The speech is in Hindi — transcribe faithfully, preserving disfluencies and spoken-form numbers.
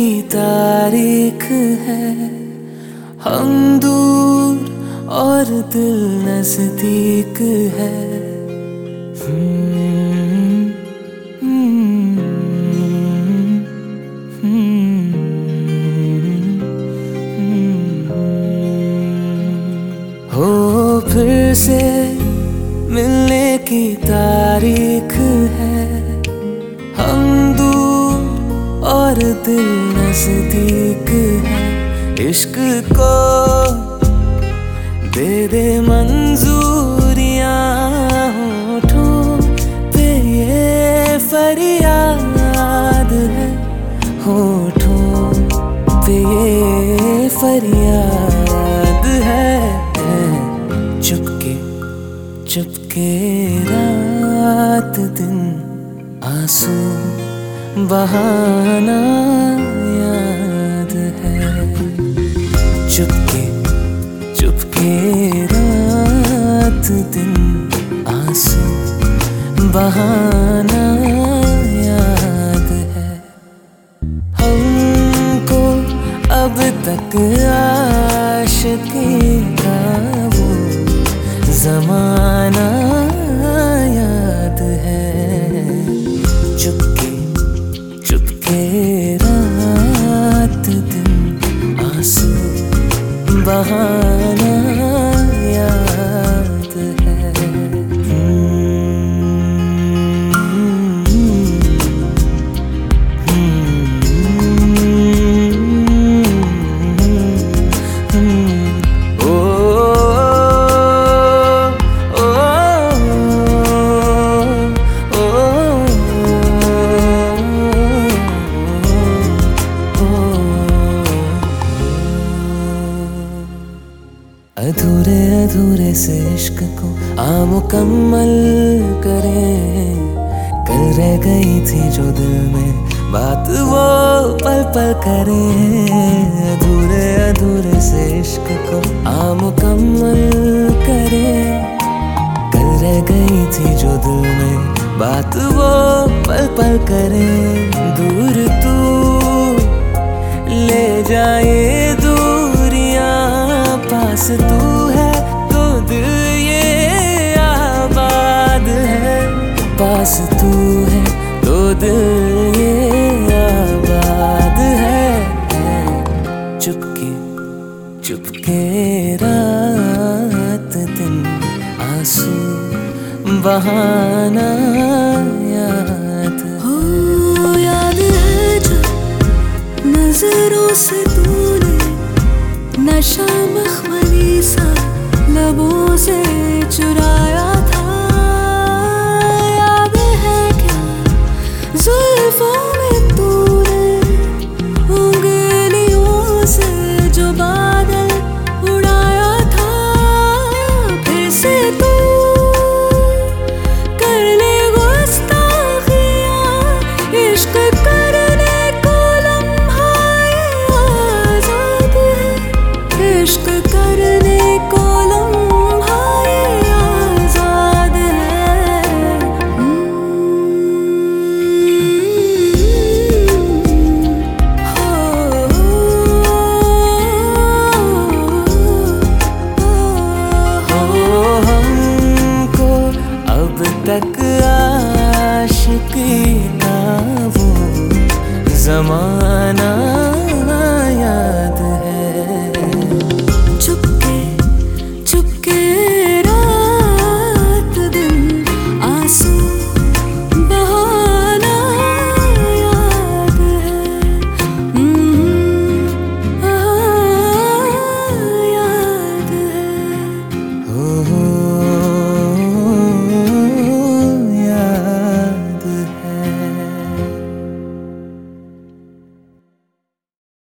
की तारीख है, हम दूर और दिल नजदीक है। हम्म, हम्म, हम्म, हो फिर से मिलने की तारीख है, हम दूर और दिल नजदीक है। इश्क को दे दे मंजूरियां, होठों पे ये फरियाद है, होठों पे ये फरियाद है। चुपके चुपके रात दिन आंसू बहाना याद है। चुपके चुपके रात दिन आंसू बहाना याद है। हमको अब तक आशिकी का वो जमाना याद है। चुपके चुपके रात दिन आंसू बहाना याद है। अधूरे अधूरे से इश्क को आ मुकम्मल करें। कल रह गई थी जो दिल में बात वो पल पल करें। अधूरे अधूरे से इश्क को आ मुकम्मल करें। कल रह गई थी जो दिल में बात वो पल पल करें। दूर तू ले जाए दूरियां, पास तू है तो दिल ये आबाद है। पास तू है तो दिल ये आबाद है। चुपके चुपके रात दिन आंसू बहाना याद हो। याद है जो नजरों से तूने नशा मखमली सा लबों से चुराया था। याद है क्या जुल्फों में तूने उंगलियों से जो बादल उड़ाया था। फिर से तू कर ले गुस्ताखियां, इश्क करने को लम्हा ये आजाद है। इश्क का